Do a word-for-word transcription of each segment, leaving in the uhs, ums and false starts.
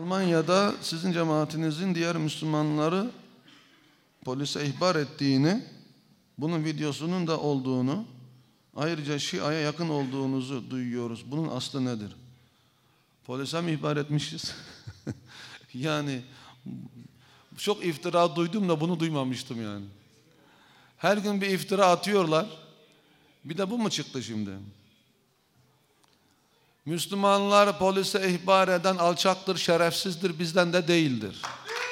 Almanya'da sizin cemaatinizin diğer Müslümanları polise ihbar ettiğini, bunun videosunun da olduğunu, ayrıca Şia'ya yakın olduğunuzu duyuyoruz. Bunun aslı nedir? Polise mi ihbar etmişiz? Yani çok iftira duydum da bunu duymamıştım yani. Her gün bir iftira atıyorlar. Bir de bu mu çıktı şimdi? Müslümanlar polise ihbar eden alçaktır, şerefsizdir, bizden de değildir.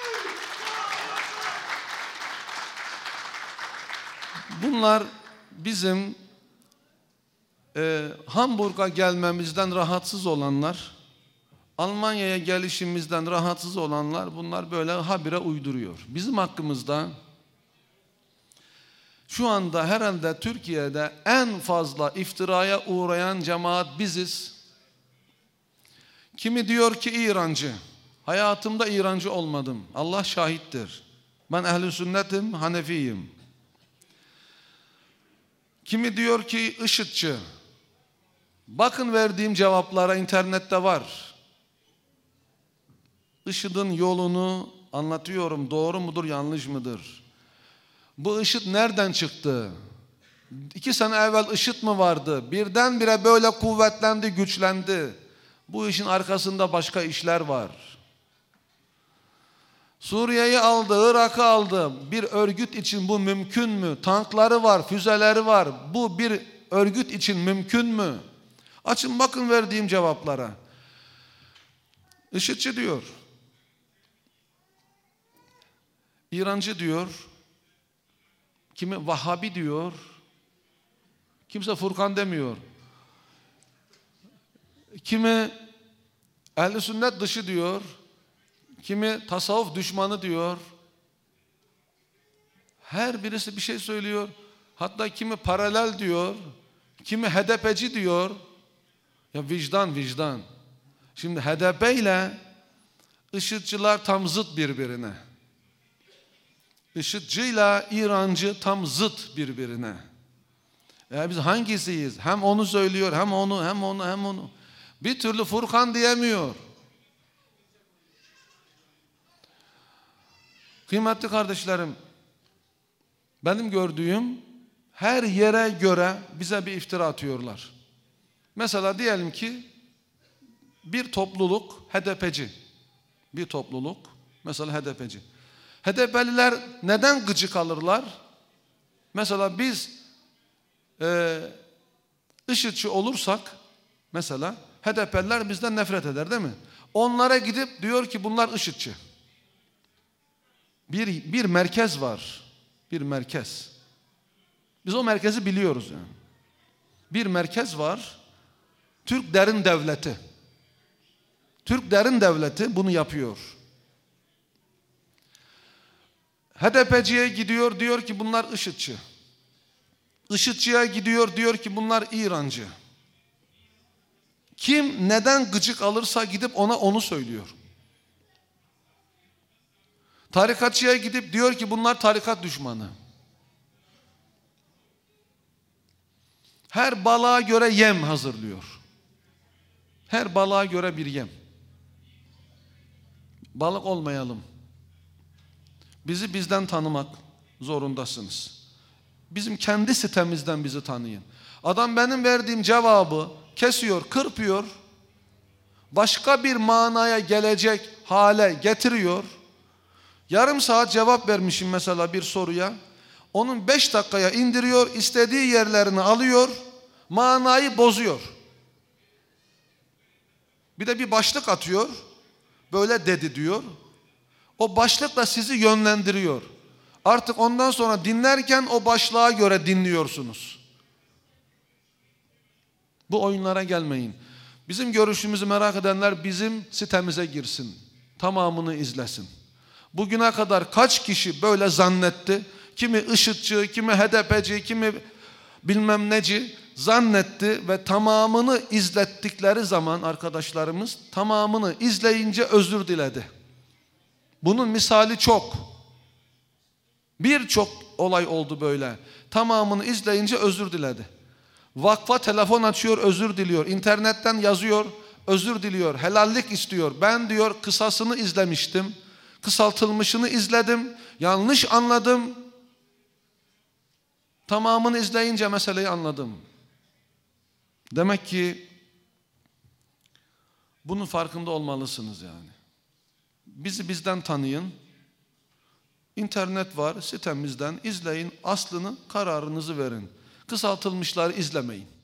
Bunlar bizim e, Hamburg'a gelmemizden rahatsız olanlar, Almanya'ya gelişimizden rahatsız olanlar, bunlar böyle habire uyduruyor. Bizim hakkımızda şu anda herhalde Türkiye'de en fazla iftiraya uğrayan cemaat biziz. Kimi diyor ki İrancı. Hayatımda İrancı olmadım. Allah şahittir. Ben ehl-i sünnetim, Hanefiyim. Kimi diyor ki IŞİD'çi. Bakın verdiğim cevaplara internette var. IŞİD'in yolunu anlatıyorum. Doğru mudur, yanlış mıdır? Bu IŞİD nereden çıktı? İki sene evvel IŞİD mi vardı? Birdenbire böyle kuvvetlendi, güçlendi. Bu işin arkasında başka işler var. Suriye'yi aldı, Irak'ı aldı. Bir örgüt için bu mümkün mü? Tankları var, füzeleri var. Bu bir örgüt için mümkün mü? Açın bakın verdiğim cevaplara. IŞİD'çi diyor. İrancı diyor. Kimi Vahhabi diyor. Kimse Furkan demiyor. Kimi ehl-i sünnet dışı diyor. Kimi tasavvuf düşmanı diyor. Her birisi bir şey söylüyor. Hatta kimi paralel diyor. Kimi H D P'ci diyor. Ya vicdan vicdan. Şimdi H D P ile IŞİD'ciler tam zıt birbirine. IŞİD'ci ile İrancı tam zıt birbirine. Ya biz hangisiyiz? Hem onu söylüyor, hem onu, hem onu, hem onu. Bir türlü Furkan diyemiyor. Kıymetli kardeşlerim, benim gördüğüm her yere göre bize bir iftira atıyorlar. Mesela diyelim ki bir topluluk H D P'ci. Bir topluluk mesela H D P'ci. H D P'liler neden gıcık alırlar? Mesela biz e, IŞİD'çi olursak mesela H D P'liler bizden nefret eder değil mi? Onlara gidip diyor ki bunlar IŞİD'çi. Bir, bir merkez var. Bir merkez. Biz o merkezi biliyoruz yani. Bir merkez var. Türk Derin Devleti. Türk Derin Devleti bunu yapıyor. H D P'ciye gidiyor diyor ki bunlar IŞİD'çi. IŞİD'çiye gidiyor diyor ki bunlar İrancı. Kim neden gıcık alırsa gidip ona onu söylüyor. Tarikatçıya gidip diyor ki bunlar tarikat düşmanı. Her balığa göre yem hazırlıyor. Her balığa göre bir yem. Balık olmayalım. Bizi bizden tanımak zorundasınız. Bizim kendi sitemizden bizi tanıyın. Adam benim verdiğim cevabı kesiyor, kırpıyor. Başka bir manaya gelecek hale getiriyor. Yarım saat cevap vermişim mesela bir soruya. Onun beş dakikaya indiriyor, istediği yerlerini alıyor, manayı bozuyor. Bir de bir başlık atıyor, böyle dedi diyor. O başlıkla sizi yönlendiriyor. Artık ondan sonra dinlerken o başlığa göre dinliyorsunuz. Bu oyunlara gelmeyin. Bizim görüşümüzü merak edenler bizim sitemize girsin. Tamamını izlesin. Bugüne kadar kaç kişi böyle zannetti? Kimi IŞİD'çi, kimi H D P'ci, kimi bilmem neci zannetti ve tamamını izlettikleri zaman arkadaşlarımız tamamını izleyince özür diledi. Bunun misali çok. Birçok olay oldu böyle. Tamamını izleyince özür diledi. Vakfa telefon açıyor, özür diliyor. İnternetten yazıyor, özür diliyor, helallik istiyor. Ben diyor kısasını izlemiştim, kısaltılmışını izledim, yanlış anladım. Tamamını izleyince meseleyi anladım. Demek ki bunun farkında olmalısınız yani. Bizi bizden tanıyın. İnternet var, sitemizden izleyin, aslını, kararınızı verin. Kısaltılmışları izlemeyin.